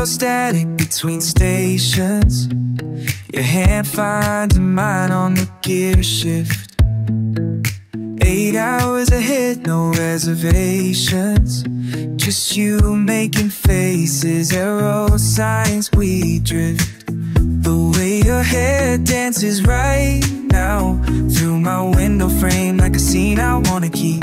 feel static between stations. Your hand finding mine on the gear shift. 8 hours ahead, no reservations. Just you making faces, arrow signs, we drift. The way your hair dances right now through my window frame, like a scene I wanna keep.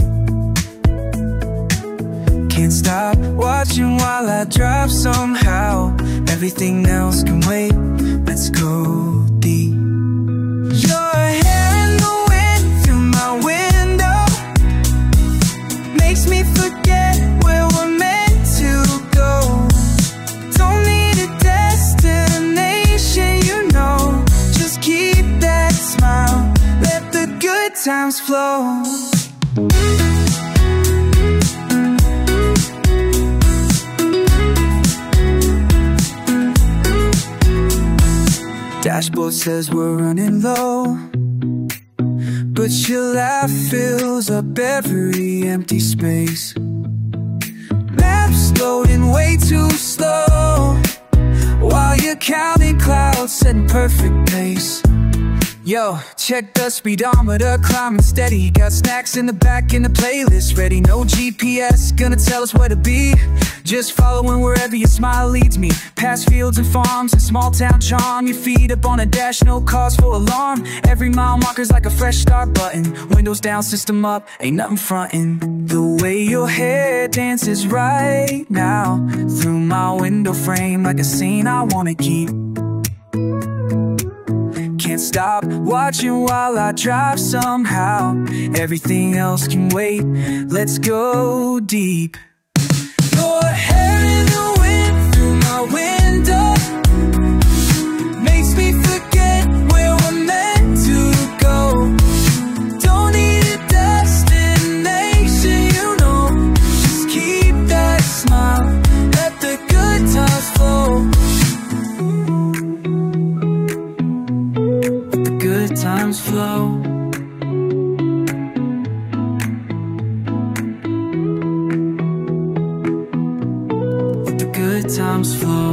Can't stop watching while I drive somehow. Everything else can wait, let's go deep. Your hair in the wind through my window makes me forget where we're meant to go. Don't need a destination, you know. Just keep that smile, let the good times flow. Dashboard says we're running low, but your laugh fills up every empty space. Maps loading way too slow, while you're counting clouds, setting perfect pace. Yo, check the speedometer, climbing steady. Got snacks in the back in the playlist ready. No GPS, gonna tell us where to be. Just following wherever your smile leads me. Past fields and farms and small town charm. Your feet up on a dash, no cause for alarm. Every mile marker's like a fresh start button. Windows down, system up, ain't nothing frontin'. The way your hair dances right now through my window frame, like a scene I wanna keep. Can't stop watching while I drive somehow. Everything else can wait, let's go deep. Your hair in the wind through my window makes me forget where we're meant to go. Don't need a destination, you know. Just keep that smile, let the good times flow. Let the good times flow. Good times flow.